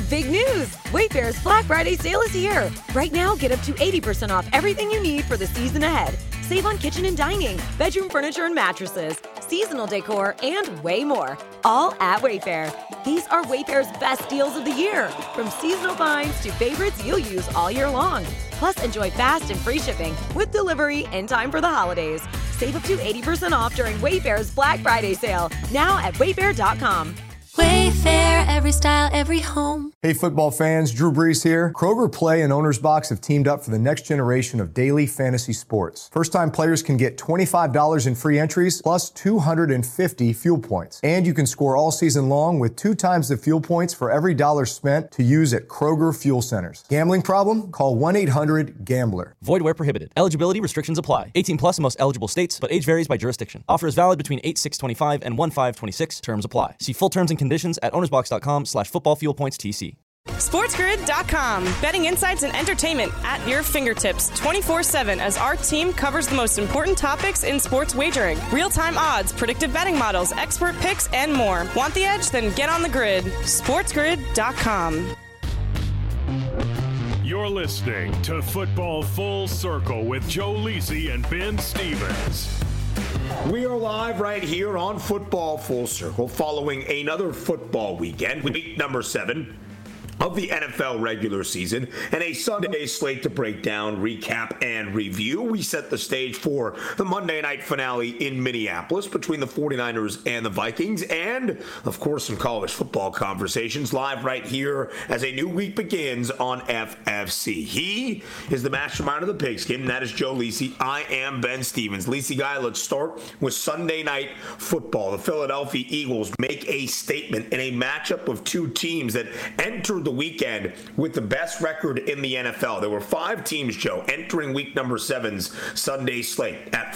big news! Wayfair's Black Friday sale is here. Right now, get up to 80% off everything you need for the season ahead. Save on kitchen and dining, bedroom furniture and mattresses, seasonal decor, and way more. All at Wayfair. These are Wayfair's best deals of the year. From seasonal finds to favorites you'll use all year long. Plus, enjoy fast and free shipping with delivery in time for the holidays. Save up to 80% off during Wayfair's Black Friday sale. Now at wayfair.com. Wayfair, every style, every home. Hey football fans, Drew Brees here. Kroger Play and Owner's Box have teamed up for the next generation of daily fantasy sports. First-time players can get $25 in free entries plus 250 fuel points. And you can score all season long with 2 times the fuel points for every dollar spent to use at Kroger Fuel Centers. Gambling problem? Call 1-800-GAMBLER. Void where prohibited. Eligibility restrictions apply. 18 plus in most eligible states, but age varies by jurisdiction. Offer is valid between 8/6/25 and 1/5/26. Terms apply. See full terms and conditions at ownersbox.com/footballfuelpointstc. SportsGrid.com. Betting insights and entertainment at your fingertips 24/7 as our team covers the most important topics in sports wagering. Real-time odds, predictive betting models, expert picks, and more. Want the edge? Then get on the grid. SportsGrid.com. You're listening to Football Full Circle with Joe Lisi and Ben Stevens. We are live right here on Football Full Circle following another football weekend, week number 7 of the NFL regular season, and a Sunday slate to break down, recap, and review. We set the stage for the Monday night finale in Minneapolis between the 49ers and the Vikings, and, of course, some college football conversations live right here as a new week begins on FFC. He is the mastermind of the Pigskin, and that is Joe Lisi. I am Ben Stevens. Lisi guy, let's start with Sunday night football. The Philadelphia Eagles make a statement in a matchup of two teams that entered the weekend with the best record in the NFL. There were 5 teams, Joe, entering week number 7's Sunday slate at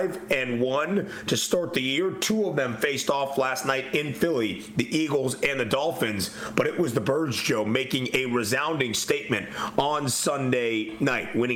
5-1 to start the year. 2 of them faced off last night in Philly, the Eagles and the Dolphins, but it was the Birds, Joe, making a resounding statement on Sunday night, winning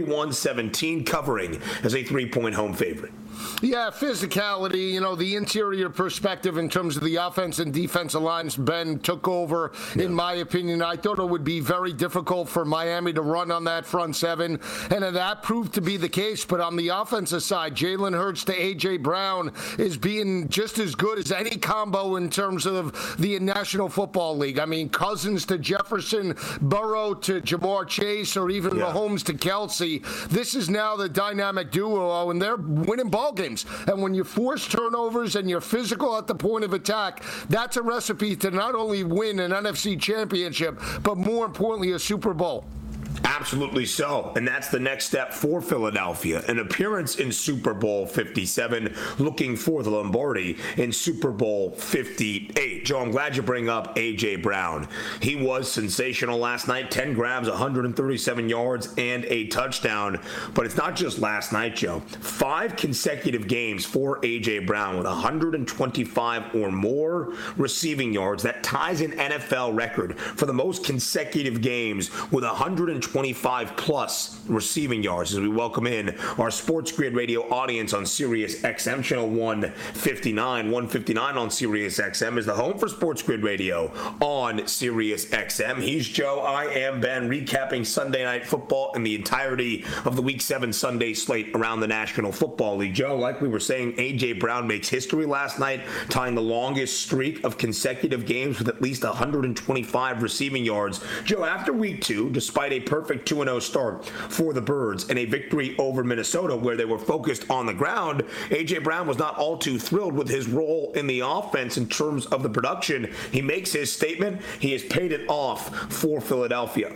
31-17, covering as a 3-point home favorite. Yeah, physicality, the interior perspective in terms of the offense and defensive lines, Ben took over, in my opinion. I thought it would be very difficult for Miami to run on that front 7, and that proved to be the case. But on the offensive side, Jalen Hurts to A.J. Brown is being just as good as any combo in terms of the National Football League. I mean, Cousins to Jefferson, Burrow to Jamar Chase, or even Mahomes to Kelsey. This is now the dynamic duo, and they're winning ball games. And when you force turnovers and you're physical at the point of attack, that's a recipe to not only win an NFC championship, but more importantly, a Super Bowl. Absolutely so. And that's the next step for Philadelphia. An appearance in Super Bowl 57, looking for the Lombardi in Super Bowl 58. Joe, I'm glad you bring up A.J. Brown. He was sensational last night. 10 grabs, 137 yards, and a touchdown. But it's not just last night, Joe. 5 consecutive games for A.J. Brown with 125 or more receiving yards. That ties an NFL record for the most consecutive games with 125 plus receiving yards, as we welcome in our Sports Grid Radio audience on Sirius XM channel 159. 159 on Sirius XM is the home for Sports Grid Radio on Sirius XM. He's Joe. I am Ben, recapping Sunday night football and the entirety of the Week 7 Sunday slate around the National Football League. Joe, like we were saying, A.J. Brown makes history last night, tying the longest streak of consecutive games with at least 125 receiving yards. Joe, after Week 2, despite a perfect 2-0 start for the Birds and a victory over Minnesota where they were focused on the ground, A.J. Brown was not all too thrilled with his role in the offense in terms of the production. He makes his statement. He has paid it off for Philadelphia.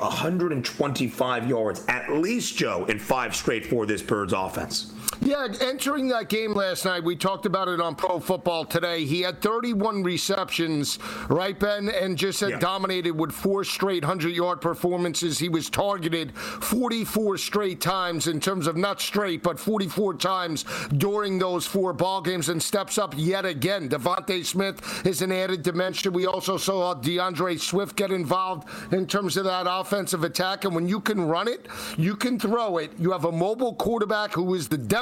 125 yards, at least, Joe, in 5 straight for this Birds offense. Yeah, entering that game last night, we talked about it on Pro Football Today. He had 31 receptions, right, Ben? And just dominated with 4 straight 100-yard performances. He was targeted 44 straight times in terms of not straight, but 44 times during those 4 ball games, and steps up yet again. Devontae Smith is an added dimension. We also saw DeAndre Swift get involved in terms of that offensive attack. And when you can run it, you can throw it. You have a mobile quarterback who is the definition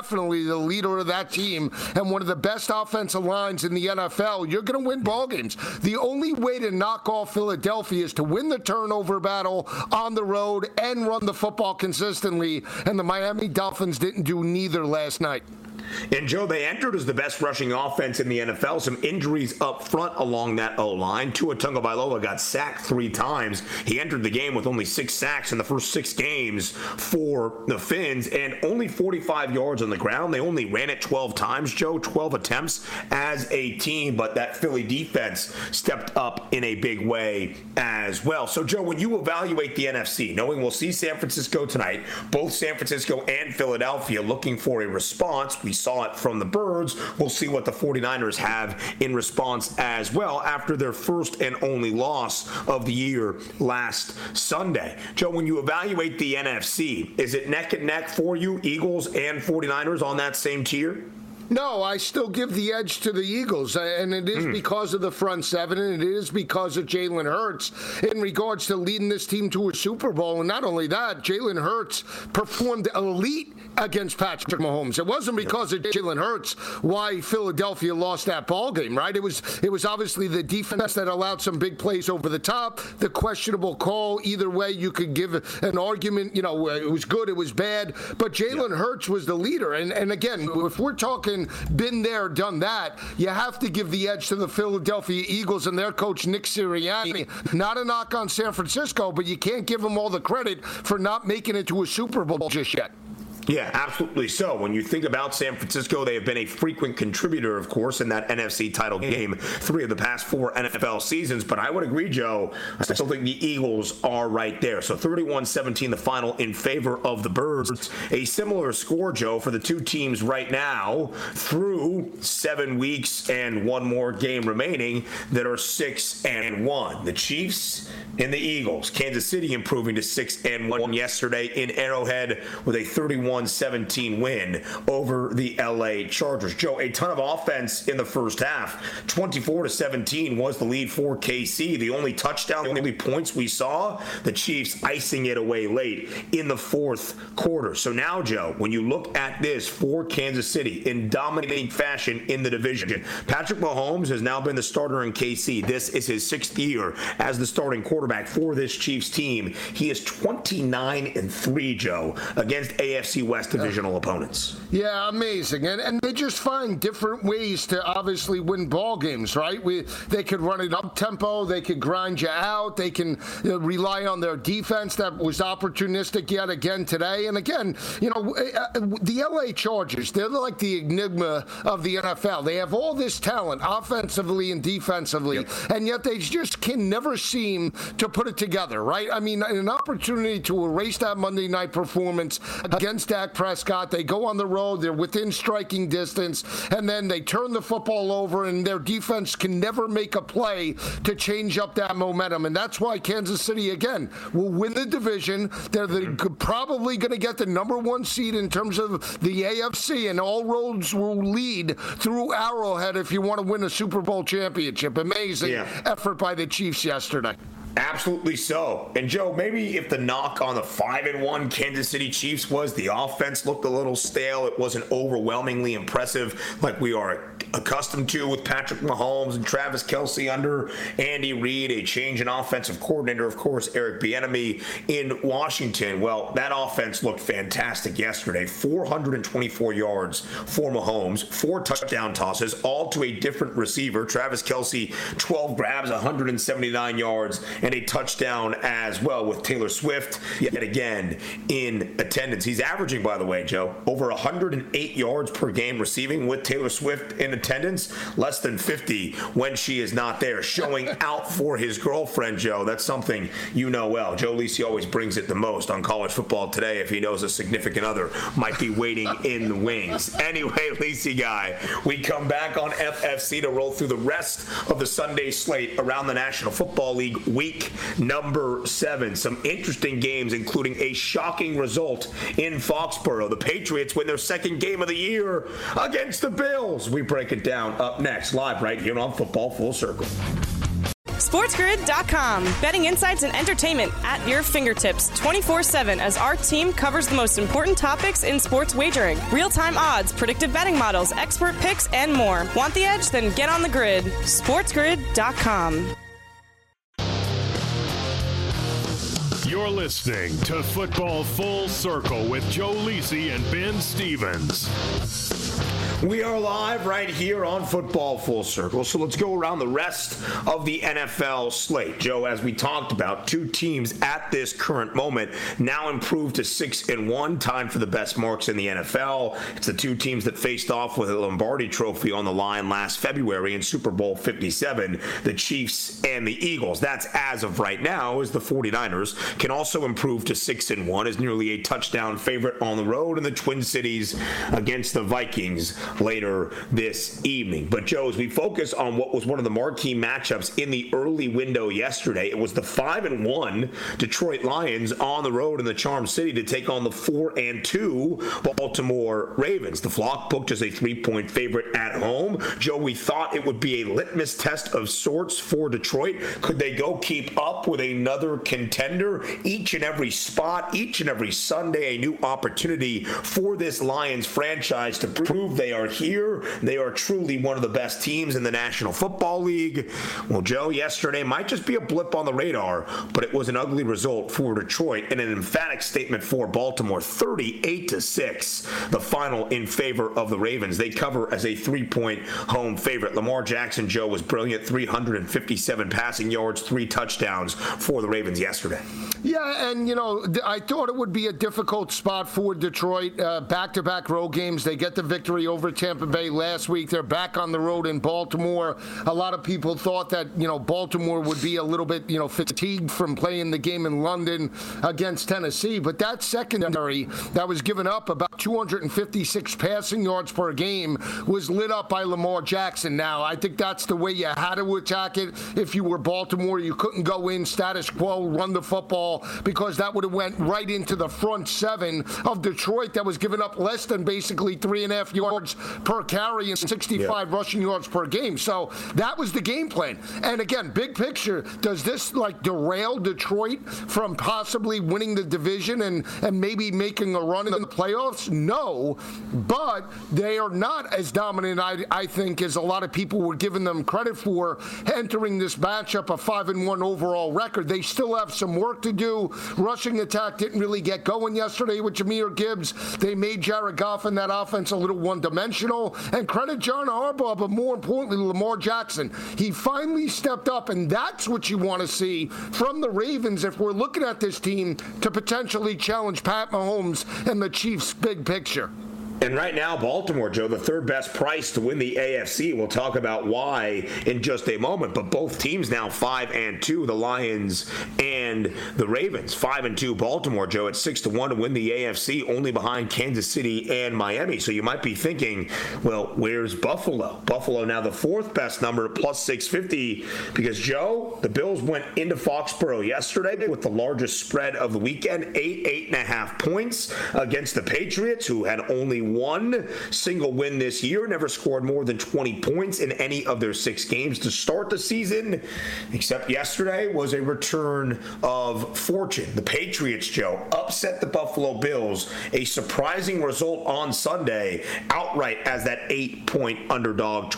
definitely the leader of that team and one of the best offensive lines in the NFL, you're going to win ball games. The only way to knock off Philadelphia is to win the turnover battle on the road and run the football consistently, and the Miami Dolphins didn't do neither last night. And, Joe, they entered as the best rushing offense in the NFL. Some injuries up front along that O-line. Tua Tagovailoa got sacked 3 times. He entered the game with only 6 sacks in the first 6 games for the Fins and only 45 yards on the ground. They only ran it 12 times, Joe, 12 attempts as a team. But that Philly defense stepped up in a big way as well. So, Joe, when you evaluate the NFC, knowing we'll see San Francisco tonight, both San Francisco and Philadelphia looking for a response. We saw it from the Birds. We'll see what the 49ers have in response as well after their first and only loss of the year last Sunday. Joe, when you evaluate the NFC, is it neck and neck for you, Eagles and 49ers on that same tier? No, I still give the edge to the Eagles, and it is because of the front seven, and it is because of Jalen Hurts in regards to leading this team to a Super Bowl. And not only that, Jalen Hurts performed elite against Patrick Mahomes. It wasn't because of Jalen Hurts why Philadelphia lost that ball game, right? It was obviously the defense that allowed some big plays over the top, the questionable call. Either way, you could give an argument, it was good, it was bad, but Jalen Hurts was the leader. And again, if we're talking been there, done that, you have to give the edge to the Philadelphia Eagles and their coach, Nick Sirianni. Not a knock on San Francisco, but you can't give them all the credit for not making it to a Super Bowl just yet. Yeah, absolutely so. When you think about San Francisco, they have been a frequent contributor, of course, in that NFC title game 3 of the past 4 NFL seasons. But I would agree, Joe, I still think the Eagles are right there. So 31-17, the final in favor of the Birds. A similar score, Joe, for the 2 teams right now through 7 weeks and 1 more game remaining that are 6-1. The Chiefs and the Eagles. Kansas City improving to 6-1 yesterday in Arrowhead with a 31-17 win over the LA Chargers. Joe, a ton of offense in the first half. 24-17 was the lead for KC. The only touchdown, the only points we saw, the Chiefs icing it away late in the fourth quarter. So now, Joe, when you look at this for Kansas City in dominating fashion in the division, Patrick Mahomes has now been the starter in KC. This is his 6th year as the starting quarterback for this Chiefs team. He is 29-3, Joe, against AFC West divisional opponents. Yeah, amazing. And they just find different ways to obviously win ball games, right? They could run it up tempo, they could grind you out, they can rely on their defense that was opportunistic yet again today. And again, the LA Chargers, they're like the enigma of the NFL. They have all this talent offensively and defensively, and yet they just can never seem to put it together, right? I mean, an opportunity to erase that Monday night performance against Dak Prescott. They go on the road, they're within striking distance, and then they turn the football over, and their defense can never make a play to change up that momentum. And that's why Kansas City, again, will win the division. They're probably going to get the number 1 seed in terms of the AFC, and all roads will lead through Arrowhead if you want to win a Super Bowl championship. Amazing effort by the Chiefs yesterday. Absolutely so. And, Joe, maybe if the knock on the 5-1 Kansas City Chiefs was the offense looked a little stale, it wasn't overwhelmingly impressive like we are accustomed to with Patrick Mahomes and Travis Kelce under Andy Reid, a change in offensive coordinator, of course, Eric Bieniemy in Washington. Well, that offense looked fantastic yesterday. 424 yards for Mahomes, 4 touchdown tosses, all to a different receiver. Travis Kelce, 12 grabs, 179 yards, and a touchdown as well, with Taylor Swift yet again in attendance. He's averaging, by the way, Joe, over 108 yards per game receiving with Taylor Swift in attendance, less than 50 when she is not there, showing out for his girlfriend, Joe. That's something you know well. Joe Lisi always brings it the most on College Football Today if he knows a significant other might be waiting in the wings. Anyway, Lisi guy, we come back on FFC to roll through the rest of the Sunday slate around the National Football League week number 7. Some interesting games, including a shocking result in Foxborough. The Patriots win their 2nd game of the year against the Bills. We break it down up next, live right here on Football Full Circle. SportsGrid.com. Betting insights and entertainment at your fingertips 24/7 as our team covers the most important topics in sports wagering. Real-time odds, predictive betting models, expert picks, and more. Want the edge? Then get on the grid. SportsGrid.com. You're listening to Football Full Circle with Joe Lisi and Ben Stevens. We are live right here on Football Full Circle, so let's go around the rest of the NFL slate. Joe, as we talked about, two teams at this current moment now improved to 6-1, time for the best marks in the NFL. It's the two teams that faced off with a Lombardi Trophy on the line last February in Super Bowl 57, the Chiefs and the Eagles. That's as of right now, as the 49ers can also improve to 6-1 as nearly a touchdown favorite on the road in the Twin Cities against the Vikings later this evening. But Joe, as we focus on what was one of the marquee matchups in the early window yesterday, it was the 5-1 Detroit Lions on the road in the Charm City to take on the 4-2 Baltimore Ravens. The Flock booked as a 3-point favorite at home. Joe, we thought it would be a litmus test of sorts for Detroit. Could they go keep up with another contender? Each and every spot, each and every Sunday, a new opportunity for this Lions franchise to prove they are here. They are truly one of the best teams in the National Football League. Well, Joe, yesterday might just be a blip on the radar, but it was an ugly result for Detroit and an emphatic statement for Baltimore. 38-6, the final in favor of the Ravens. They cover as a 3-point home favorite. Lamar Jackson, Joe, was brilliant. 357 passing yards, 3 touchdowns for the Ravens yesterday. Yeah, and, I thought it would be a difficult spot for Detroit. Back-to-back road games. They get the victory over Tampa Bay last week. They're back on the road in Baltimore. A lot of people thought that, Baltimore would be a little bit, fatigued from playing the game in London against Tennessee. But that secondary that was given up about 256 passing yards per game was lit up by Lamar Jackson. Now, I think that's the way you had to attack it. If you were Baltimore, you couldn't go in status quo, run the football, because that would have went right into the front seven of Detroit that was giving up less than basically 3.5 yards per carry and 65 rushing yards per game. So that was the game plan. And again, big picture, does this derail Detroit from possibly winning the division and maybe making a run in the playoffs? No, but they are not as dominant, I think, as a lot of people were giving them credit for entering this matchup, a 5-1 overall record. They still have some work to do. Rushing attack didn't really get going yesterday with Jahmyr Gibbs. They made Jared Goff and that offense a little one-dimensional. And credit John Harbaugh, but more importantly, Lamar Jackson. He finally stepped up, and that's what you want to see from the Ravens if we're looking at this team to potentially challenge Pat Mahomes and the Chiefs' big picture. And right now, Baltimore, Joe, the third best price to win the AFC. We'll talk about why in just a moment. But both teams now 5-2, the Lions and the Ravens. 5-2 Baltimore, Joe, at 6-1 to win the AFC, only behind Kansas City and Miami. So you might be thinking, well, where's Buffalo? Buffalo now the fourth best number at plus 650 because, Joe, the Bills went into Foxborough yesterday with the largest spread of the weekend, 8.5 points against the Patriots, who had only one single win this year, never scored more than 20 points in any of their 6 games to start the season, except yesterday was a return of fortune. The Patriots, Joe, upset the Buffalo Bills, a surprising result on Sunday, outright as that 8-point underdog,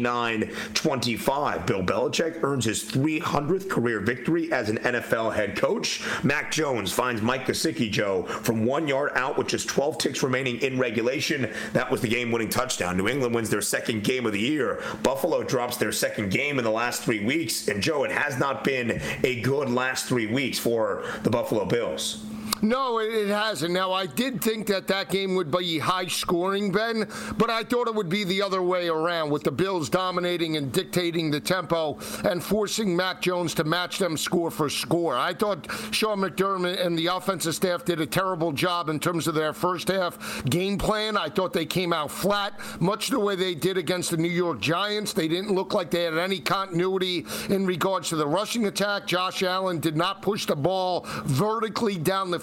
29-25. Bill Belichick earns his 300th career victory as an NFL head coach. Mac Jones finds Mike Gesicki, Joe, from 1 yard out with just 12 ticks remaining in regulation. That was the game-winning touchdown. New England wins their second game of the year. Buffalo drops their second game in the last 3 weeks. And, Joe, it has not been a good last 3 weeks for the Buffalo Bills. No, it hasn't. Now, I did think that game would be high scoring, Ben, but I thought it would be the other way around, with the Bills dominating and dictating the tempo and forcing Mac Jones to match them score for score. I thought Sean McDermott and the offensive staff did a terrible job in terms of their first half game plan. I thought they came out flat, much the way they did against the New York Giants. They didn't look like they had any continuity in regards to the rushing attack. Josh Allen did not push the ball vertically down the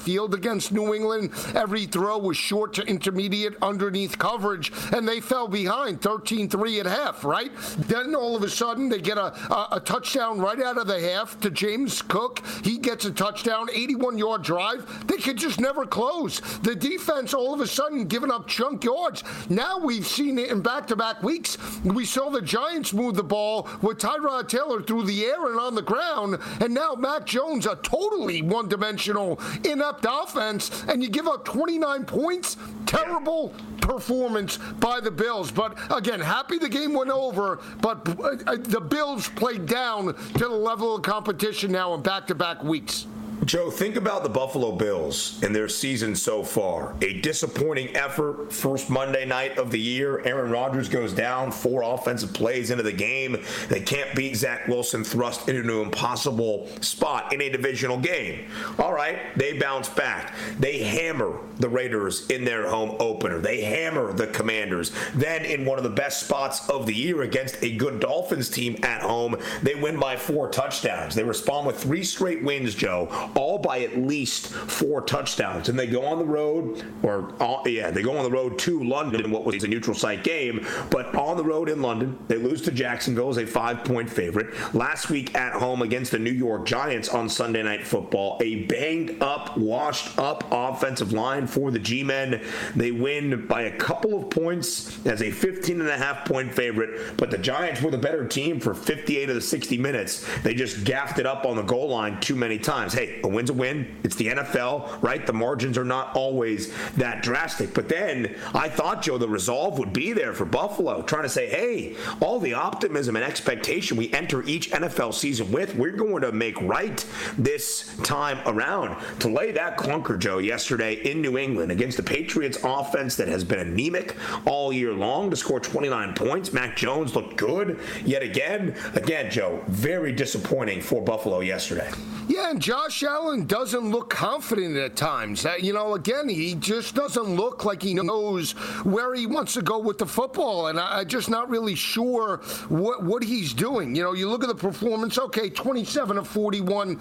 field against New England. Every throw was short to intermediate underneath coverage, and they fell behind 13-3 at half, right? Then all of a sudden they get a touchdown right out of the half to James Cook. He gets a touchdown, 81-yard drive. They could just never close. The defense all of a sudden giving up chunk yards. Now we've seen it in back-to-back weeks. We saw the Giants move the ball with Tyrod Taylor through the air and on the ground, and now Mac Jones, a totally one-dimensional, inept offense, and you give up 29 points? Terrible performance by the Bills. But again, happy the game went over, but the Bills played down to the level of competition now in back-to-back weeks. Joe, think about the Buffalo Bills and their season so far. A disappointing effort, first Monday night of the year. Aaron Rodgers goes down, 4 offensive plays into the game. They can't beat Zach Wilson, thrust into an impossible spot in a divisional game. All right, they bounce back. They hammer the Raiders in their home opener. They hammer the Commanders. Then in one of the best spots of the year against a good Dolphins team at home, they win by 4 touchdowns. They respond with 3 straight wins, Joe, all by at least 4 touchdowns. And they go on the road, they go on the road to London, what was a neutral site game, but on the road in London, they lose to Jacksonville as a 5-point favorite. Last week at home against the New York Giants on Sunday Night Football, a banged up, washed up offensive line for the G-Men. They win by a couple of points as a 15.5-point favorite, but the Giants were the better team for 58 of the 60 minutes. They just gaffed it up on the goal line too many times. Hey, a win's a win. It's the NFL, right? The margins are not always that drastic. But then I thought, Joe, the resolve would be there for Buffalo, trying to say, hey, all the optimism and expectation we enter each NFL season with, we're going to make right this time around. To lay that clunker, Joe, yesterday in New England against the Patriots offense that has been anemic all year long, to score 29 points. Mac Jones looked good yet again. Again, Joe, very disappointing for Buffalo yesterday. Yeah, and Josh Allen doesn't look confident at times. Again, he just doesn't look like he knows where he wants to go with the football, and I'm just not really sure what he's doing. You look at the performance, okay, 27 of 41,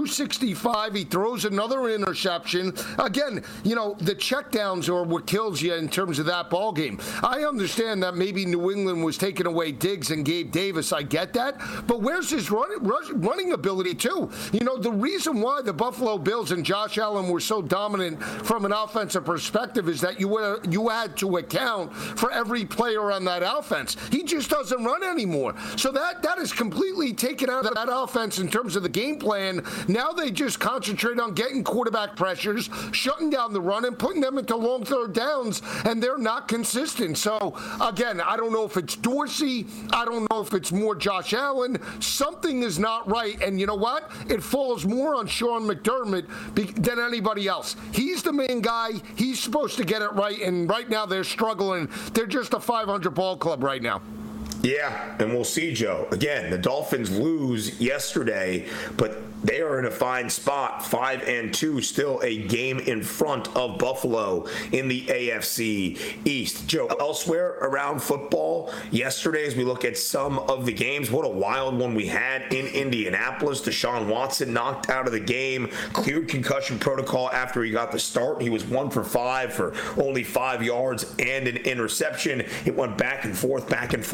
265. He throws another interception. Again, the checkdowns are what kills you in terms of that ball game. I understand that maybe New England was taking away Diggs and Gabe Davis. I get that. But where's his running ability, too? The reason why the Buffalo Bills and Josh Allen were so dominant from an offensive perspective is that you had to account for every player on that offense. He just doesn't run anymore. So that is completely taken out of that offense in terms of the game plan. Now they just concentrate on getting quarterback pressures, shutting down the run, and putting them into long third downs, and they're not consistent. So, again, I don't know if it's Dorsey. I don't know if it's more Josh Allen. Something is not right, and you know what? It falls more on Sean McDermott than anybody else. He's the main guy. He's supposed to get it right, and right now they're struggling. They're just a 500 ball club right now. Yeah, and we'll see, Joe. Again, the Dolphins lose yesterday, but they are in a fine spot, 5-2, still a game in front of Buffalo in the AFC East. Joe, elsewhere around football, yesterday as we look at some of the games, what a wild one we had in Indianapolis. Deshaun Watson knocked out of the game, cleared concussion protocol after he got the start. He was 1 for 5 for only 5 yards and an interception. It went back and forth,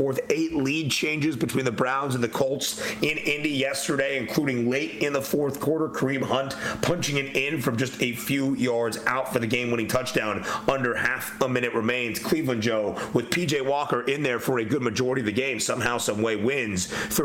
8 lead changes between the Browns and the Colts in Indy yesterday, including late in the fourth quarter. Kareem Hunt punching it in from just a few yards out for the game-winning touchdown. Under half a minute remains. Cleveland, Joe, with P.J. Walker in there for a good majority of the game, somehow, some way wins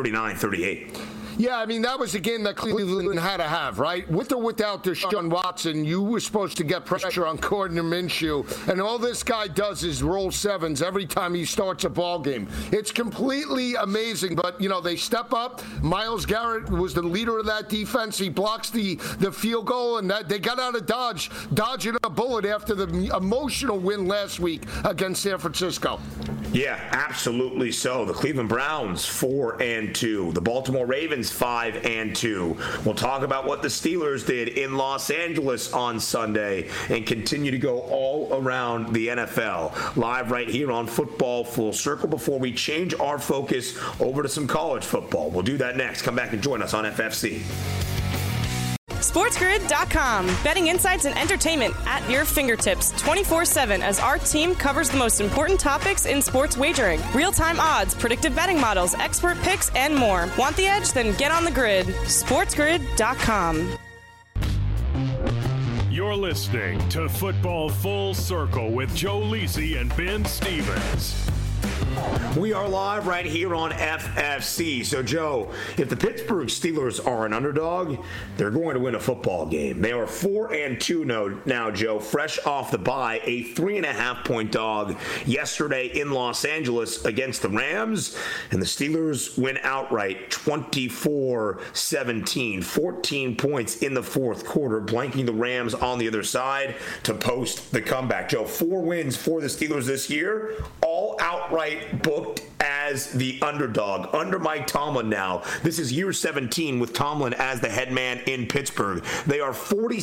39-38. Yeah, I mean, that was a game that Cleveland had to have, right? With or without Deshaun Watson, you were supposed to get pressure on Gardner Minshew, and all this guy does is roll sevens every time he starts a ball game. It's completely amazing, but, they step up. Myles Garrett was the leader of that defense. He blocks the field goal, and they got out of Dodge, dodging a bullet after the emotional win last week against San Francisco. Yeah, absolutely so. The Cleveland Browns, 4-2. The Baltimore Ravens, 5-2. We'll talk about what the Steelers did in Los Angeles on Sunday and continue to go all around the NFL. Live right here on Football Full Circle before we change our focus over to some college football. We'll do that next. Come back and join us on FFC. SportsGrid.com. Betting insights and entertainment at your fingertips 24/7 as our team covers the most important topics in sports wagering. Real-time odds, predictive betting models, expert picks, and more. Want the edge? Then get on the grid. SportsGrid.com. You're listening to Football Full Circle with Joe Lisi and Ben Stevens. We are live right here on FFC. So, Joe, if the Pittsburgh Steelers are an underdog, they're going to win a football game. They are 4-2 now, Joe, fresh off the bye, a 3.5-point dog yesterday in Los Angeles against the Rams, and the Steelers win outright 24-17, 14 points in the fourth quarter, blanking the Rams on the other side to post the comeback. Joe, 4 wins for the Steelers this year, all outright booked as the underdog under Mike Tomlin now. This is year 17 with Tomlin as the head man in Pittsburgh. They are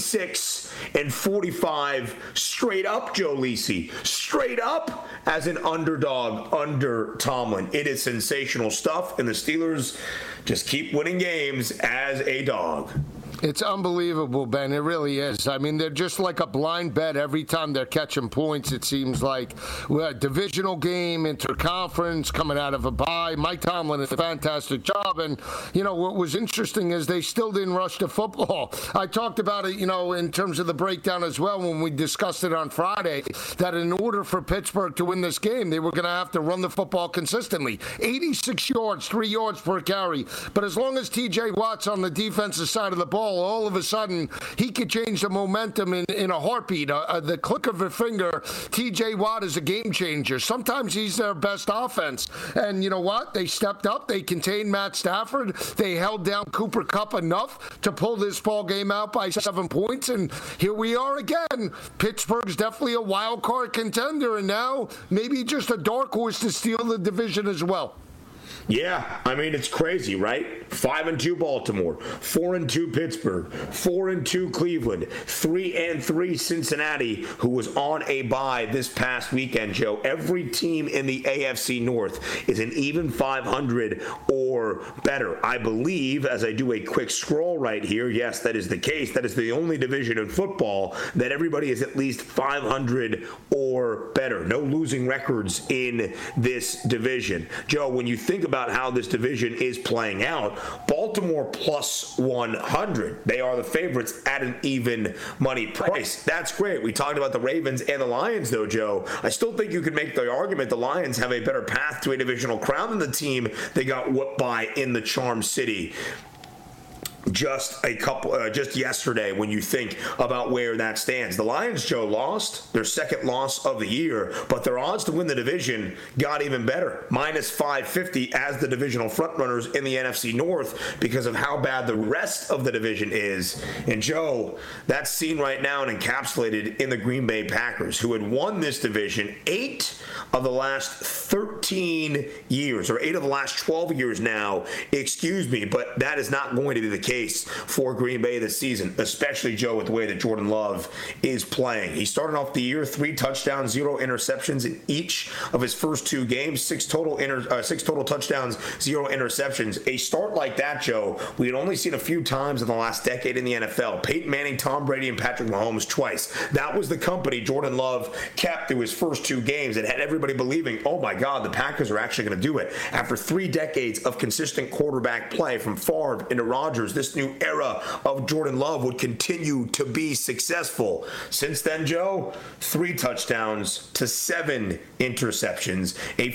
46-45 straight up, Joe Lisi. Straight up as an underdog under Tomlin. It is sensational stuff, and the Steelers just keep winning games as a dog. It's unbelievable, Ben. It really is. I mean, they're just like a blind bet every time they're catching points, it seems like. We're a divisional game, interconference, coming out of a bye. Mike Tomlin did a fantastic job. And, you know, what was interesting is they still didn't rush to football. I talked about it, you know, in terms of the breakdown as well when we discussed it on Friday, that in order for Pittsburgh to win this game, they were going to have to run the football consistently. 86 yards, 3 yards per carry. But as long as T.J. Watt's on the defensive side of the ball, all of a sudden, he could change the momentum in a heartbeat. The click of a finger, T.J. Watt is a game changer. Sometimes he's their best offense. And you know what? They stepped up. They contained Matt Stafford. They held down Cooper Kupp enough to pull this ball game out by 7 points. And here we are again. Pittsburgh's definitely a wild card contender. And now maybe just a dark horse to steal the division as well. Yeah, I mean, it's crazy, right? 5-2 Baltimore, 4-2 Pittsburgh, 4-2 Cleveland, 3-3 Cincinnati, who was on a bye this past weekend, Joe. Every team in the AFC North is an even 500 or better. I believe, as I do a quick scroll right here, yes, that is the case. That is the only division in football that everybody is at least 500 or better. No losing records in this division. Joe, when you think about how this division is playing out, Baltimore plus 100. They are the favorites at an even money price. That's great. We talked about the Ravens and the Lions, though, Joe. I still think you could make the argument the Lions have a better path to a divisional crown than the team they got whooped by in the Charm City just yesterday. When you think about where that stands, the Lions, Joe, lost their second loss of the year, but their odds to win the division got even better, minus 550 as the divisional frontrunners in the NFC North because of how bad the rest of the division is. And Joe, that's seen right now and encapsulated in the Green Bay Packers, who had won this division 8 of the last 13 years, or 8 of the last 12 years now, but that is not going to be the case for Green Bay this season, especially, Joe, with the way that Jordan Love is playing. He started off the year 3 touchdowns, 0 interceptions in each of his first 2 games, 6 total touchdowns, 0 interceptions. A start like that, Joe, we had only seen a few times in the last decade in the NFL. Peyton Manning, Tom Brady, and Patrick Mahomes twice. That was the company Jordan Love kept through his first 2 games and had everybody believing, oh my God, the Packers are actually going to do it. After 3 decades of consistent quarterback play from Favre into Rodgers, this new era of Jordan Love would continue to be successful. Since then, Joe, 3 touchdowns to 7 interceptions, a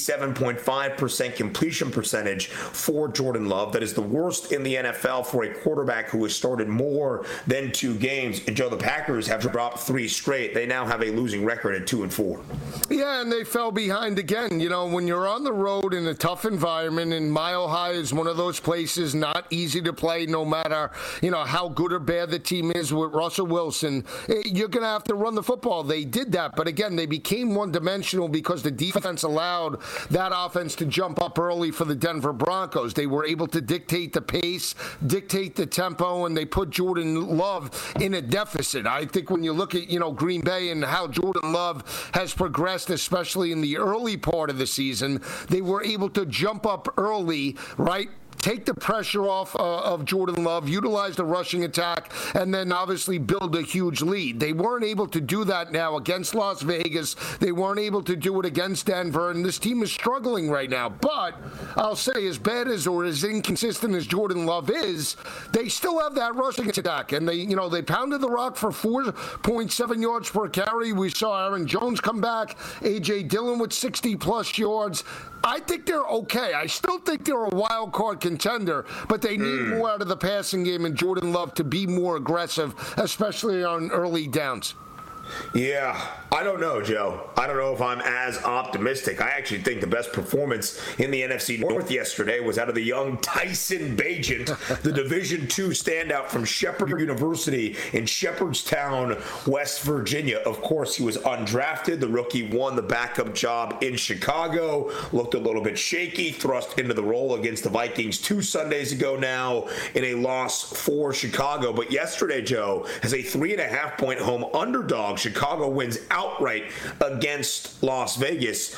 57.5% completion percentage for Jordan Love. That is the worst in the NFL for a quarterback who has started more than 2 games. And Joe, the Packers have dropped 3 straight. They now have a losing record at 2-4. Yeah, and they fell behind again. You know, when you're on the road in a tough environment, and Mile High is one of those places not easy to play no matter, you know, how good or bad the team is with Russell Wilson. You're going to have to run the football. They did that, but again, they became one-dimensional because the defense allowed that offense to jump up early for the Denver Broncos. They were able to dictate the pace, dictate the tempo, and they put Jordan Love in a deficit. I think when you look at, you know, Green Bay and how Jordan Love has progressed, especially in the early part of the season, they were able to jump up early, right? take the pressure off of Jordan Love, utilize the rushing attack, and then obviously build a huge lead. They weren't able to do that now against Las Vegas. They weren't able to do it against Denver, and this team is struggling right now. But I'll say, as bad as or as inconsistent as Jordan Love is, they still have that rushing attack, and they pounded the rock for 4.7 yards per carry. We saw Aaron Jones come back, A.J. Dillon with 60-plus yards. I think they're okay. I still think they're a wild card contender, but they need more out of the passing game and Jordan Love to be more aggressive, especially on early downs. Yeah, I don't know, Joe. I don't know if I'm as optimistic. I actually think the best performance in the NFC North yesterday was out of the young Tyson Bagent, the Division II standout from Shepherd University in Shepherdstown, West Virginia. Of course, he was undrafted. The rookie won the backup job in Chicago, looked a little bit shaky, thrust into the role against the Vikings 2 Sundays ago now in a loss for Chicago. But yesterday, Joe, as a 3.5-point home underdog, Chicago wins outright against Las Vegas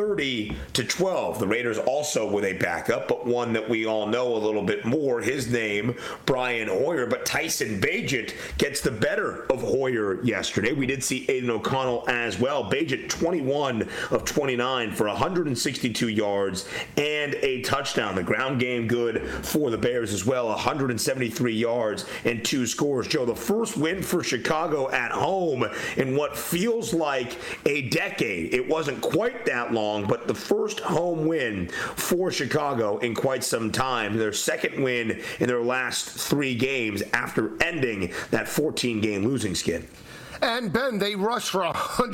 30-12. The Raiders also with a backup, but one that we all know a little bit more. His name, Brian Hoyer, but Tyson Bagent gets the better of Hoyer yesterday. We did see Aiden O'Connell as well. Bagent 21 of 29 for 162 yards and a touchdown. The ground game good for the Bears as well, 173 yards and 2 scores. Joe, the first win for Chicago at home in what feels like a decade. It wasn't quite that long, but the first home win for Chicago in quite some time. Their second win in their last 3 games after ending that 14-game losing skid. And, Ben, they rushed for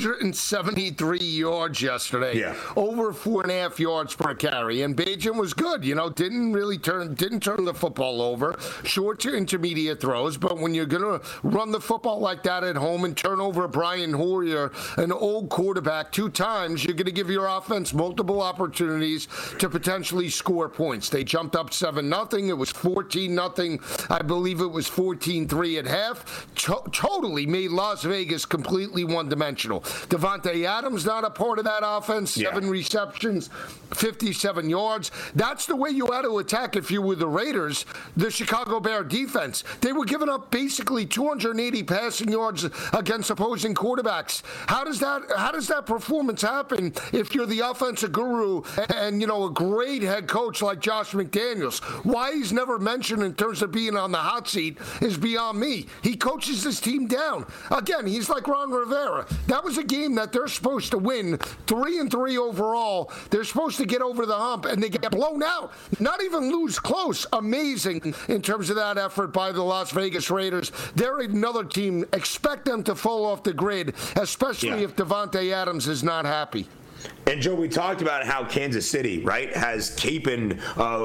173 yards yesterday. Yeah. Over 4.5 yards per carry. And Bagent was good, didn't turn the football over. Short to intermediate throws. But when you're going to run the football like that at home and turn over Brian Hoyer, an old quarterback, 2 times, you're going to give your offense multiple opportunities to potentially score points. They jumped up 7-0. It was 14-0. I believe it was 14-3 at half. Totally made Las Vegas completely one-dimensional. Davante Adams not a part of that offense. 7 receptions, 57 yards. That's the way you had to attack if you were the Raiders, the Chicago Bear defense. They were giving up basically 280 passing yards against opposing quarterbacks. How does that performance happen if you're the offensive guru and a great head coach like Josh McDaniels? Why he's never mentioned in terms of being on the hot seat is beyond me. He coaches this team down. Again, he's like Ron Rivera. That was a game that they're supposed to win, 3-3 overall. They're supposed to get over the hump, and they get blown out. Not even lose close. Amazing in terms of that effort by the Las Vegas Raiders. They're another team. Expect them to fall off the grid, especially if Davante Adams is not happy. And, Joe, we talked about how Kansas City, right, has taken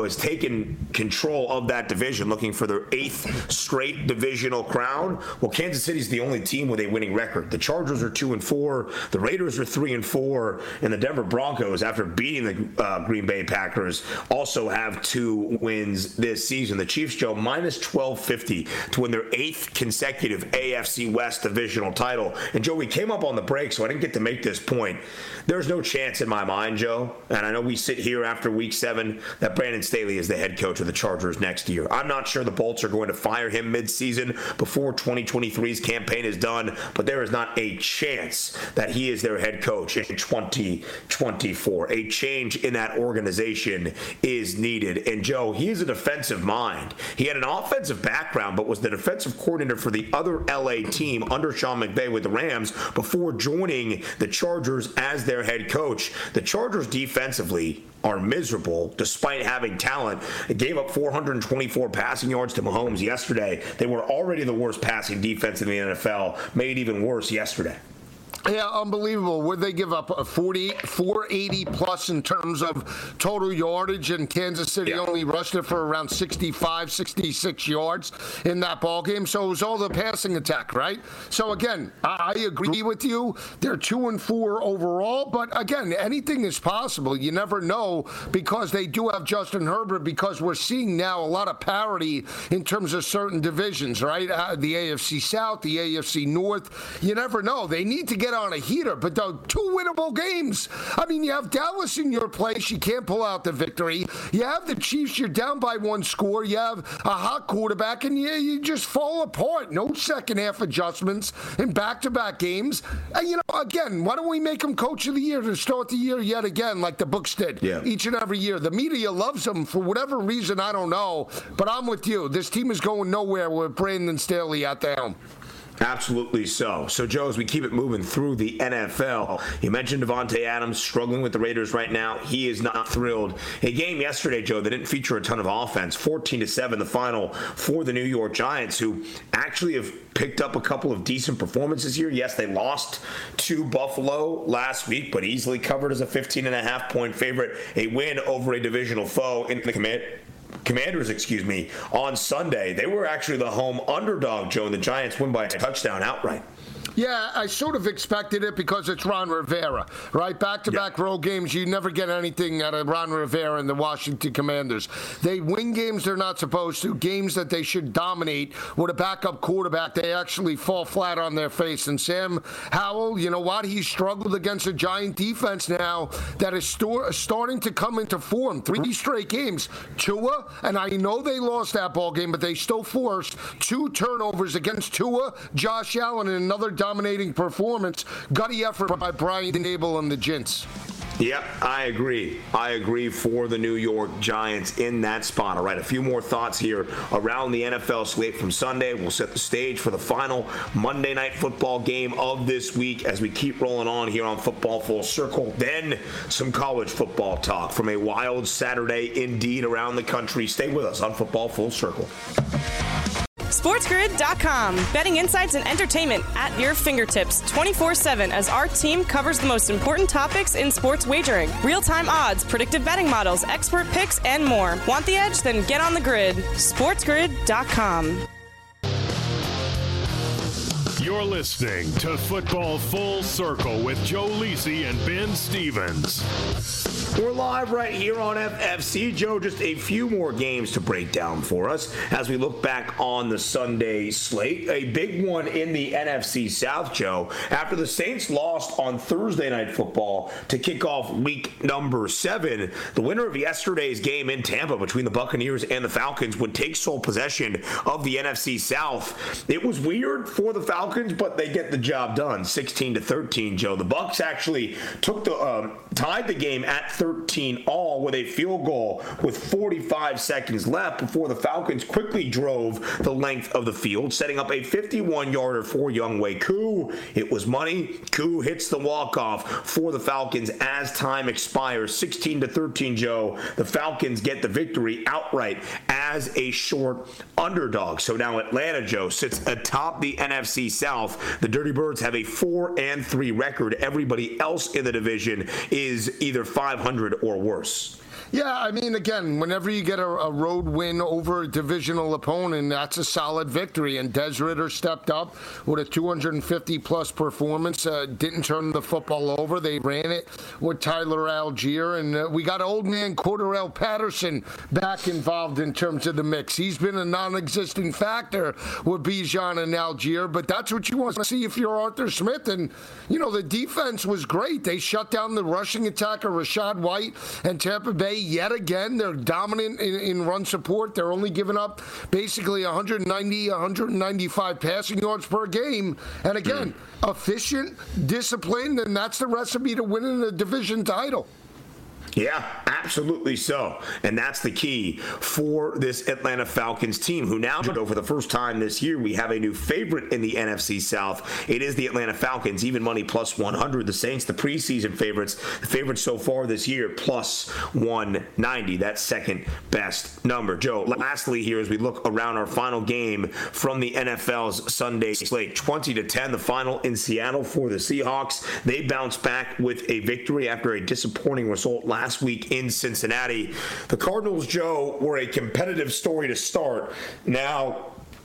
control of that division, looking for their 8th straight divisional crown. Well, Kansas City's the only team with a winning record. The Chargers are 2-4, the Raiders are 3-4, and the Denver Broncos, after beating the Green Bay Packers, also have 2 wins this season. The Chiefs, Joe, minus 1250 to win their 8th consecutive AFC West divisional title. And, Joe, we came up on the break, so I didn't get to make this point. There's no chance in my mind, Joe, and I know we sit here after week 7, that Brandon Staley is the head coach of the Chargers next year. I'm not sure the Bolts are going to fire him mid-season before 2023's campaign is done, but there is not a chance that he is their head coach in 2024. A change in that organization is needed. And, Joe, he is a defensive mind. He had an offensive background, but was the defensive coordinator for the other LA team under Sean McVay with the Rams before joining the Chargers as their head coach. The Chargers defensively are miserable despite having talent. It gave up 424 passing yards to Mahomes yesterday. They were already the worst passing defense in the NFL, made even worse yesterday. Yeah, unbelievable. Would they give up a 480 plus in terms of total yardage, and Kansas City only rushed it for around 65, 66 yards in that ball game. So it was all the passing attack, right? So again, I agree with you. They're 2-4 overall, but again, anything is possible. You never know, because they do have Justin Herbert, because we're seeing now a lot of parity in terms of certain divisions, right? The AFC South, the AFC North. You never know. They need to get get on a heater, but the 2 winnable games. I mean, you have Dallas in your place. You can't pull out the victory. You have the Chiefs. You're down by 1 score. You have a hot quarterback, and you just fall apart. No second half adjustments in back-to-back games. And, again, why don't we make him coach of the year to start the year yet again, like the books did each and every year? The media loves him for whatever reason, I don't know. But I'm with you. This team is going nowhere with Brandon Staley at the helm. Absolutely so. So, Joe, as we keep it moving through the NFL, you mentioned Davante Adams struggling with the Raiders right now. He is not thrilled. A game yesterday, Joe, that didn't feature a ton of offense. 14-7, the final for the New York Giants, who actually have picked up a couple of decent performances here. Yes, they lost to Buffalo last week, but easily covered as a 15.5-point favorite. A win over a divisional foe in the Commanders, on Sunday. They were actually the home underdog, Joe, and the Giants win by a touchdown outright. Yeah, I sort of expected it because it's Ron Rivera, right? Back-to-back road games, you never get anything out of Ron Rivera and the Washington Commanders. They win games they're not supposed to, games that they should dominate. With a backup quarterback, they actually fall flat on their face. And Sam Howell, you know what? He struggled against a Giant defense now that is starting to come into form. 3 straight games. Tua, and I know they lost that ball game, but they still forced 2 turnovers against Tua, Josh Allen, and another dominating performance. Gutty effort by Brian Dable and the Gents. Yep, I agree for the New York Giants in that spot. All right, a few more thoughts here around the NFL slate from Sunday. We'll set the stage for the final Monday Night Football game of this week as we keep rolling on here on Football Full Circle. Then some college football talk from a wild Saturday indeed around the country. Stay with us on Football Full Circle. SportsGrid.com. Betting insights and entertainment at your fingertips 24/7 as our team covers the most important topics in sports wagering. Real-time odds, predictive betting models, expert picks, and more. Want the edge? Then get on the grid. SportsGrid.com. You're listening to Football Full Circle with Joe Lisi and Ben Stevens. We're live right here on FFC. Joe, just a few more games to break down for us as we look back on the Sunday slate. A big one in the NFC South, Joe. After the Saints lost on Thursday Night Football to kick off week number 7, the winner of yesterday's game in Tampa between the Buccaneers and the Falcons would take sole possession of the NFC South. It was weird for the Falcons, but they get the job done, 16-13, Joe. The Bucs actually took tied the game at 13 all with a field goal with 45 seconds left before the Falcons quickly drove the length of the field, setting up a 51-yarder for Younghoe Koo. It was money. Koo hits the walk-off for the Falcons as time expires. 16-13, Joe. The Falcons get the victory outright as a short underdog. So now Atlanta, Joe, sits atop the NFC South. The Dirty Birds have a 4-3 record. Everybody else in the division is either 500 or worse. Yeah, I mean, again, whenever you get a road win over a divisional opponent, that's a solid victory. And Des Ridder stepped up with a 250-plus performance. Didn't turn the football over. They ran it with Tyler Algier. And we got old man Cordarrelle Patterson back involved in terms of the mix. He's been a non-existent factor with Bijan and Algier. But that's what you want to see if you're Arthur Smith. And, you know, the defense was great. They shut down the rushing attack of Rachaad White and Tampa Bay. Yet again, they're dominant in run support. They're only giving up basically 195 passing yards per game. And again, efficient, disciplined, and that's the recipe to winning the division title. Yeah, absolutely so. And that's the key for this Atlanta Falcons team, who now, for the first time this year, we have a new favorite in the NFC South. It is the Atlanta Falcons, even money plus 100. The Saints, the preseason favorites, the favorites so far this year, plus 190. That's second best number. Joe, lastly here, as we look around our final game from the NFL's Sunday slate, 20-10, the final in Seattle for the Seahawks. They bounce back with a victory after a disappointing result last week in Cincinnati. The Cardinals, Joe, were a competitive story to start. Now,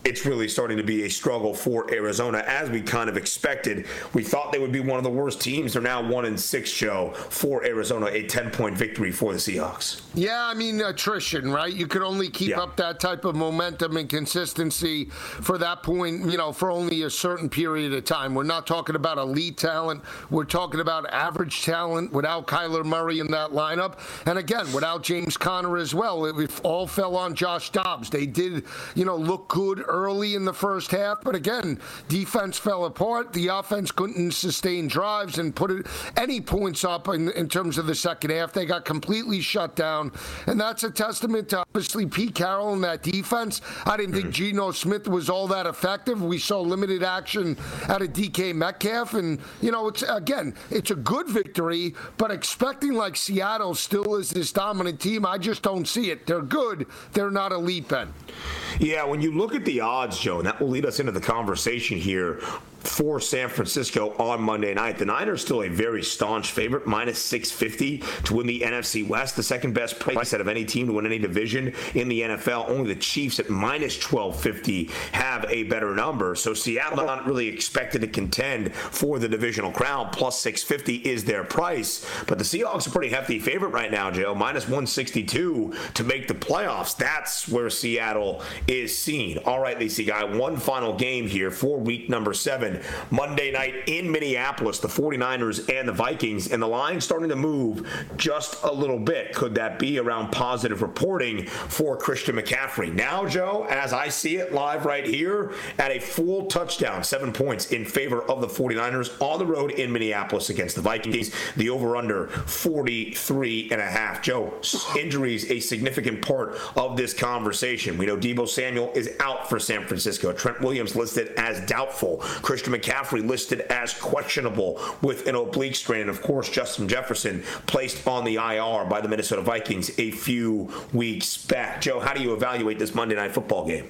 it's really starting to be a struggle for Arizona, as we kind of expected. We thought they would be one of the worst teams. They're now 1-6, Joe, for Arizona, a 10-point victory for the Seahawks. Yeah, I mean, attrition, right? You could only keep up that type of momentum and consistency for that point, for only a certain period of time. We're not talking about elite talent. We're talking about average talent without Kyler Murray in that lineup. And again, without James Conner as well. It all fell on Josh Dobbs. They did, look good early in the first half, but again, defense fell apart. The offense couldn't sustain drives and put any points up in terms of the second half. They got completely shut down, and that's a testament to obviously Pete Carroll and that defense. I didn't think Geno Smith was all that effective. We saw limited action out of DK Metcalf, and it's a good victory, but expecting like Seattle still is this dominant team, I just don't see it. They're good. They're not elite, Ben. Yeah, when you look at the odds, Joe, and that will lead us into the conversation here for San Francisco on Monday night. The Niners still a very staunch favorite, minus 650 to win the NFC West, the second best price out of any team to win any division in the NFL. Only the Chiefs at minus 1250 have a better number. So Seattle not really expected to contend for the divisional crown. Plus 650 is their price. But the Seahawks are a pretty hefty favorite right now, Joe. Minus 162 to make the playoffs. That's where Seattle is seen. All right, Lacey Guy, one final game here for week number 7. Monday night in Minneapolis, the 49ers and the Vikings, and the line starting to move just a little bit. Could that be around positive reporting for Christian McCaffrey? Now, Joe, as I see it live right here, at a full touchdown, 7 points in favor of the 49ers on the road in Minneapolis against the Vikings. The over-under 43.5. Joe, injuries a significant part of this conversation. We know Deebo Samuel is out for San Francisco. Trent Williams listed as doubtful. Christian McCaffrey listed as questionable with an oblique strain. And, of course, Justin Jefferson placed on the IR by the Minnesota Vikings a few weeks back. Joe, how do you evaluate this Monday Night Football game?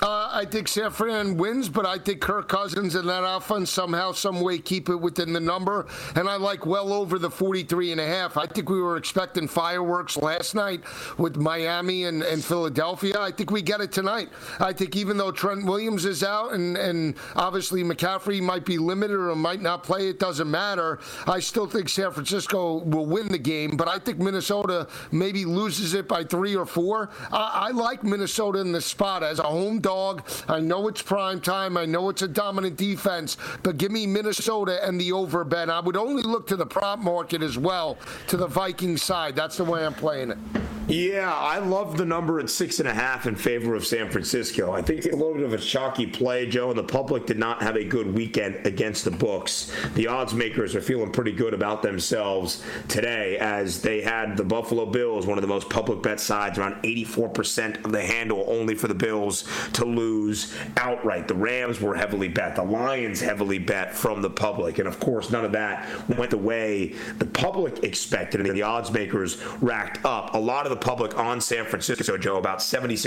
I think San Fran wins, but I think Kirk Cousins and that offense somehow, some way keep it within the number. And I like well over the 43.5. I think we were expecting fireworks last night with Miami and Philadelphia. I think we get it tonight. I think even though Trent Williams is out and obviously McCaffrey might be limited or might not play, it doesn't matter. I still think San Francisco will win the game, but I think Minnesota maybe loses it by 3 or 4. I like Minnesota in the spot as a home dog. I know it's prime time. I know it's a dominant defense, but give me Minnesota and the over, Ben. I would only look to the prop market as well, to the Vikings side. That's the way I'm playing it. Yeah, I love the number at 6.5 in favor of San Francisco. I think it's a little bit of a chalky play, Joe, and the public did not have a good weekend against the books. The odds makers are feeling pretty good about themselves today, as they had the Buffalo Bills, one of the most public bet sides, around 84% of the handle, only for the Bills to lose outright. The Rams were heavily bet. The Lions heavily bet from the public. And, of course, none of that went the way the public expected, and the odds makers racked up. A lot of the public on San Francisco, Joe, about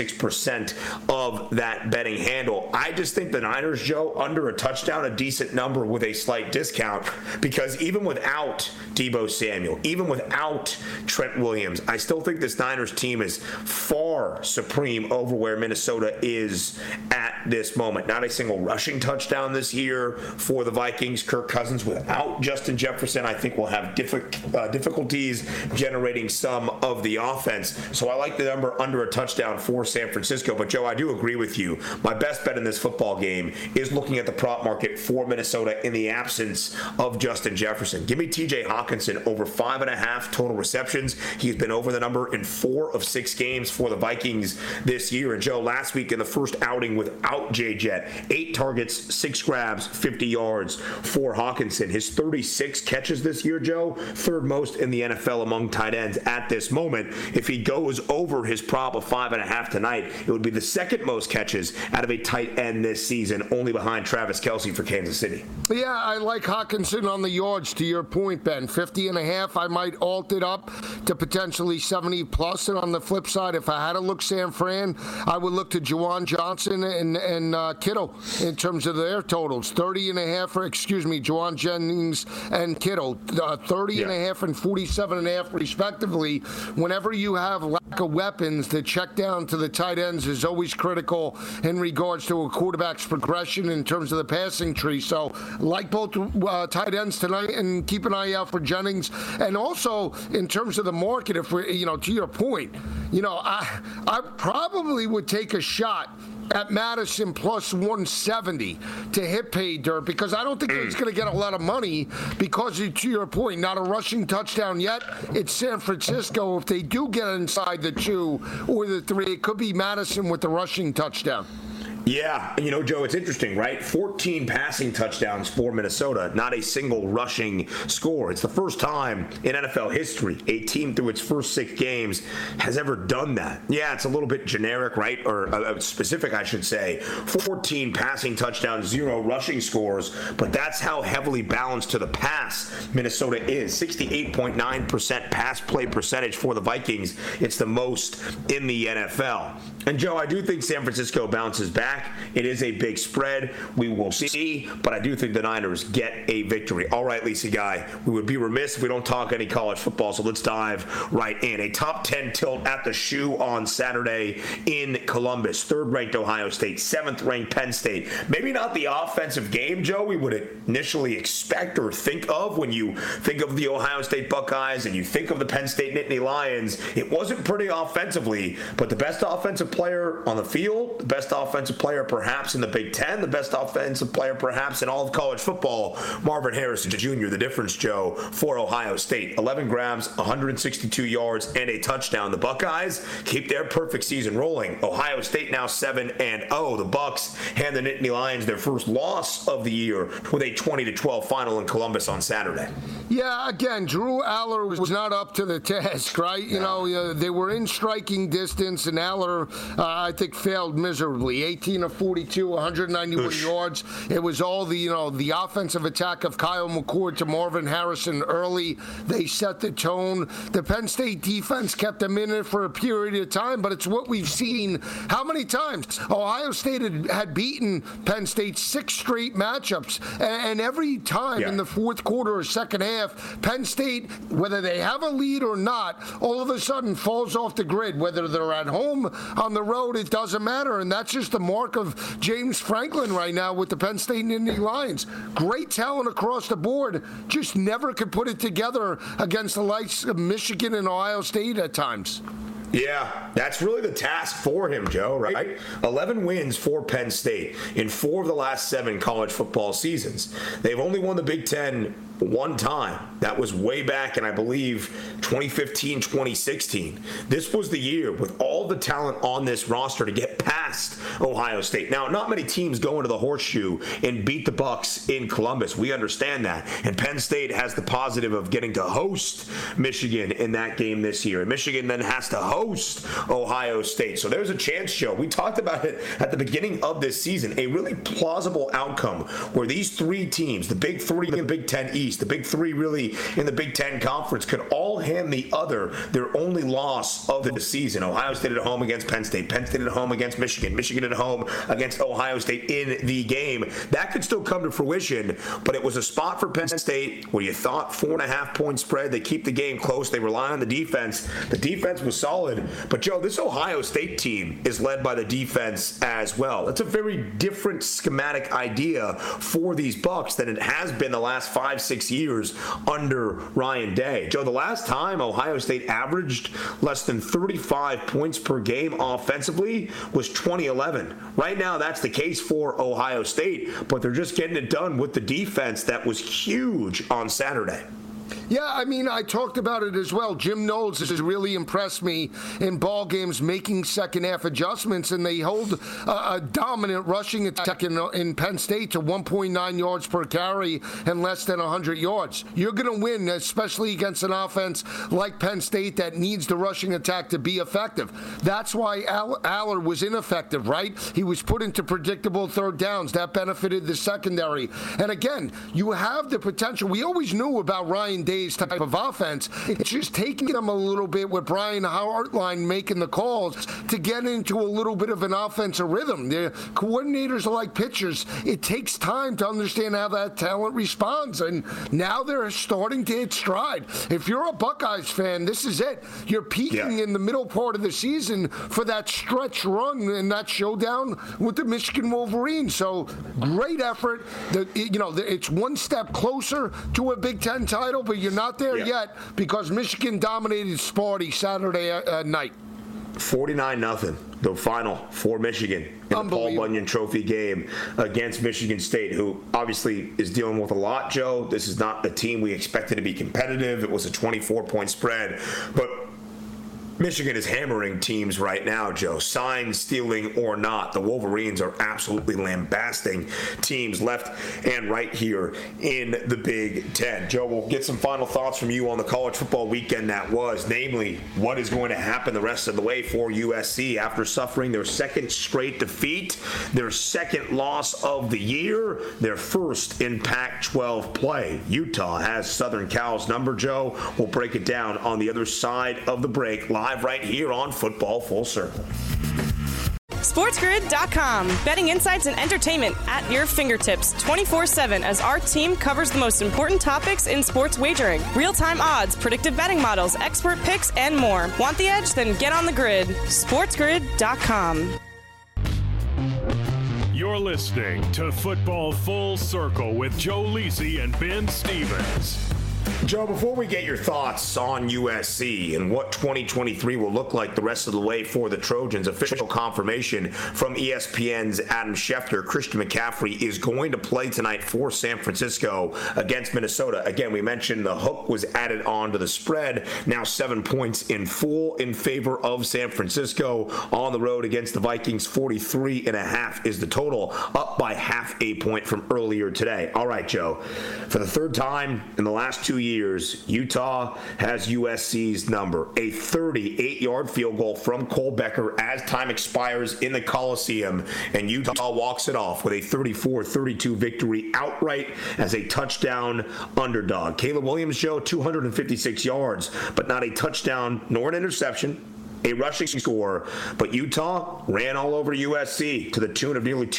76% of that betting handle. I just think the Niners, Joe, under a touchdown, a decent number with a slight discount, because even without Deebo Samuel, even without Trent Williams, I still think this Niners team is far supreme over where Minnesota is at this moment. Not a single rushing touchdown this year for the Vikings. Kirk Cousins, without Justin Jefferson, I think will have difficulties generating some of the offense. So I like the number under a touchdown for San Francisco. But, Joe, I do agree with you. My best bet in this football game is looking at the prop market for Minnesota in the absence of Justin Jefferson. Give me TJ Hawkinson over 5.5 total receptions. He's been over the number in 4 of 6 games for the Vikings this year. And, Joe, last week in the first outing without J-Jet, 8 targets, 6 grabs, 50 yards for Hawkinson. His 36 catches this year, Joe, third most in the NFL among tight ends at this moment. If he goes over his prop of 5.5 tonight, it would be the second most catches out of a tight end this season, only behind Travis Kelce for Kansas City. Yeah, I like Hawkinson on the yards, to your point, Ben. 50.5, I might alt it up to potentially 70 plus. And on the flip side, if I had to look San Fran, I would look to Juwan Johnson and Kittle in terms of their totals. 30.5, Juwan Jennings and Kittle, 30.5 and 47.5 respectively. Whenever you have lack of weapons, the check down to the tight ends is always critical in regards to a quarterback's progression in terms of the passing tree. So like both tight ends tonight, and keep an eye out for Jennings. And also in terms of the market, if we, to your point, I probably would take a shot at Madison plus 170 to hit pay dirt, because I don't think it's going to get a lot of money because, to your point, not a rushing touchdown yet. It's San Francisco. If they do get inside the 2 or the 3, it could be Madison with the rushing touchdown. Yeah, Joe, it's interesting, right? 14 passing touchdowns for Minnesota, not a single rushing score. It's the first time in NFL history a team through its first 6 games has ever done that. Yeah, it's a little bit generic, right? Or specific, I should say. 14 passing touchdowns, 0 rushing scores, but that's how heavily balanced to the pass Minnesota is. 68.9% pass play percentage for the Vikings. It's the most in the NFL. And, Joe, I do think San Francisco bounces back. It is a big spread. We will see, but I do think the Niners get a victory. All right, Lisa Guy, we would be remiss if we don't talk any college football, so let's dive right in. A top 10 tilt at the Shoe on Saturday in Columbus. 3rd-ranked Ohio State, 7th-ranked Penn State. Maybe not the offensive game, Joe, we would initially expect or think of when you think of the Ohio State Buckeyes and you think of the Penn State Nittany Lions. It wasn't pretty offensively, but the best offensive player on the field, the best offensive player perhaps in the Big Ten, the best offensive player perhaps in all of college football, Marvin Harrison Jr., the difference, Joe, for Ohio State. 11 grabs, 162 yards, and a touchdown. The Buckeyes keep their perfect season rolling. Ohio State now 7-0. The Bucks hand the Nittany Lions their first loss of the year with a 20-12 final in Columbus on Saturday. Yeah, again, Drew Aller was not up to the task, right? They were in striking distance, and Aller, I think, failed miserably. 18 of 42, 191 yards. It was all the offensive attack of Kyle McCord to Marvin Harrison early. They set the tone. The Penn State defense kept them in it for a period of time, but it's what we've seen. How many times? Ohio State had beaten Penn State 6 straight matchups, and every time in the fourth quarter or second half, Penn State, whether they have a lead or not, all of a sudden falls off the grid. Whether they're at home, on the road, it doesn't matter, and that's just the mark of James Franklin right now with the Penn State Nittany Lions. Great talent across the board, just never could put it together against the likes of Michigan and Ohio State at times. Yeah, that's really the task for him, Joe, right? 11 wins for Penn State in 4 of the last 7 college football seasons. They've only won the Big Ten one time. That was way back in, I believe, 2015, 2016. This was the year with all the talent on this roster to get past Ohio State. Now, not many teams go into the Horseshoe and beat the Bucks in Columbus. We understand that. And Penn State has the positive of getting to host Michigan in that game this year. And Michigan then has to host Ohio State. So there's a chance, Joe. We talked about it at the beginning of this season, a really plausible outcome where these 3 teams, the Big 3 in the Big Ten East, the Big 3 really in the Big Ten Conference, could all hand the other their only loss of the season. Ohio State at home against Penn State, Penn State at home against Michigan, Michigan at home against Ohio State in the game. That could still come to fruition, but it was a spot for Penn State where you thought 4.5-point spread. They keep the game close. They rely on the defense. The defense was solid, but Joe, this Ohio State team is led by the defense as well. It's a very different schematic idea for these Bucks than it has been the last 5-6 years under Ryan Day. Joe, the last time Ohio State averaged less than 35 points per game offensively was 2011. Right now, that's the case for Ohio State, but they're just getting it done with the defense that was huge on Saturday. Yeah, I mean, I talked about it as well. Jim Knowles has really impressed me in ball games making second-half adjustments, and they hold a dominant rushing attack in Penn State to 1.9 yards per carry and less than 100 yards. You're going to win, especially against an offense like Penn State that needs the rushing attack to be effective. That's why Aller was ineffective, right? He was put into predictable third downs. That benefited the secondary. And again, you have the potential. We always knew about Ryan Day Hayes type of offense. It's just taking them a little bit with Brian Hartline making the calls to get into a little bit of an offensive rhythm. The coordinators are like pitchers. It takes time to understand how that talent responds, and now they're starting to hit stride. If you're a Buckeyes fan, this is it. You're peaking in the middle part of the season for that stretch run and that showdown with the Michigan Wolverines. So great effort. It's one step closer to a Big Ten title, but you're not there yet because Michigan dominated Sparty Saturday night. 49-0, the final for Michigan in the Paul Bunyan Trophy game against Michigan State, who obviously is dealing with a lot, Joe. This is not a team we expected to be competitive. It was a 24-point spread, but Michigan is hammering teams right now, Joe. Sign stealing or not, the Wolverines are absolutely lambasting teams left and right here in the Big Ten. Joe, we'll get some final thoughts from you on the college football weekend that was, namely what is going to happen the rest of the way for USC after suffering their second straight defeat, their second loss of the year, their first in Pac-12 play. Utah has Southern Cal's number, Joe. We'll break it down on the other side of the break, live right here on Football Full Circle. SportsGrid.com. Betting insights and entertainment at your fingertips 24/7 as our team covers the most important topics in sports wagering. Real-time odds, predictive betting models, expert picks, and more. Want the edge? Then get on the grid. SportsGrid.com. You're listening to Football Full Circle with Joe Lisi and Ben Stevens. Joe, before we get your thoughts on USC and what 2023 will look like the rest of the way for the Trojans, official confirmation from ESPN's Adam Schefter, Christian McCaffrey is going to play tonight for San Francisco against Minnesota. Again, we mentioned the hook was added on to the spread. Now 7 points in full in favor of San Francisco on the road against the Vikings. 43.5 is the total, up by half a point from earlier today. All right, Joe, for the third time in the last 2 years, Utah has USC's number. A 38-yard field goal from Cole Becker as time expires in the Coliseum, and Utah walks it off with a 34-32 victory outright as a touchdown underdog. Caleb Williams, Joe, 256 yards, but not a touchdown nor an interception. A rushing score, but Utah ran all over USC to the tune of nearly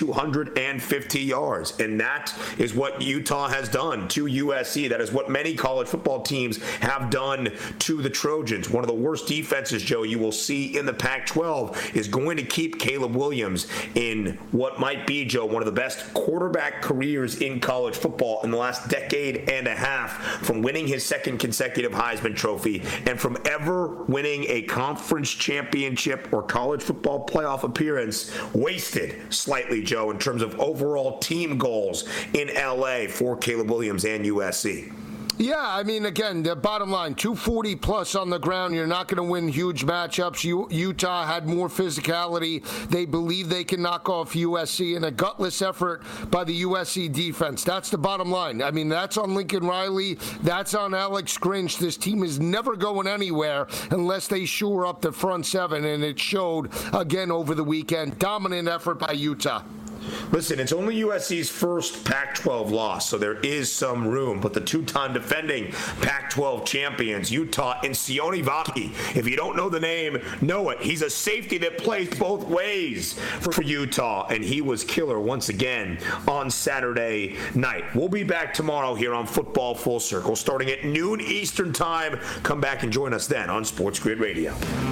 250 yards, and that is what Utah has done to USC. That is what many college football teams have done to the Trojans. One of the worst defenses, Joe, you will see in the Pac-12 is going to keep Caleb Williams in what might be, Joe, one of the best quarterback careers in college football in the last decade and a half, from winning his second consecutive Heisman Trophy and from ever winning a conference championship or college football playoff appearance. Wasted slightly, Joe, in terms of overall team goals in LA for Caleb Williams and USC. Yeah, I mean, again, the bottom line, 240 plus on the ground. You're not going to win huge matchups. Utah had more physicality. They believe they can knock off USC in a gutless effort by the USC defense. That's the bottom line. I mean, that's on Lincoln Riley. That's on Alex Grinch. This team is never going anywhere unless they shore up the front seven, and it showed again over the weekend. Dominant effort by Utah. Listen, it's only USC's first Pac-12 loss, so there is some room. But the two-time defending Pac-12 champions, Utah and Sione Vaki, if you don't know the name, know it. He's a safety that plays both ways for Utah, and he was killer once again on Saturday night. We'll be back tomorrow here on Football Full Circle, starting at noon Eastern Time. Come back and join us then on Sports Grid Radio.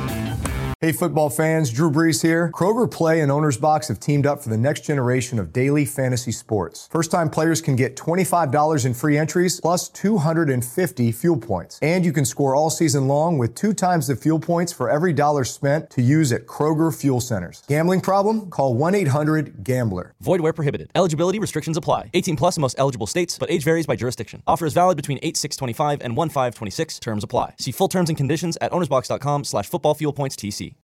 Hey football fans, Drew Brees here. Kroger Play and Owner's Box have teamed up for the next generation of daily fantasy sports. First-time players can get $25 in free entries plus 250 fuel points. And you can score all season long with 2 times the fuel points for every dollar spent to use at Kroger fuel centers. Gambling problem? Call 1-800-GAMBLER. Void where prohibited. Eligibility restrictions apply. 18 plus in most eligible states, but age varies by jurisdiction. Offer is valid between 8/6/25 and 1/5/26. Terms apply. See full terms and conditions at ownersbox.com/footballfuelpointstc.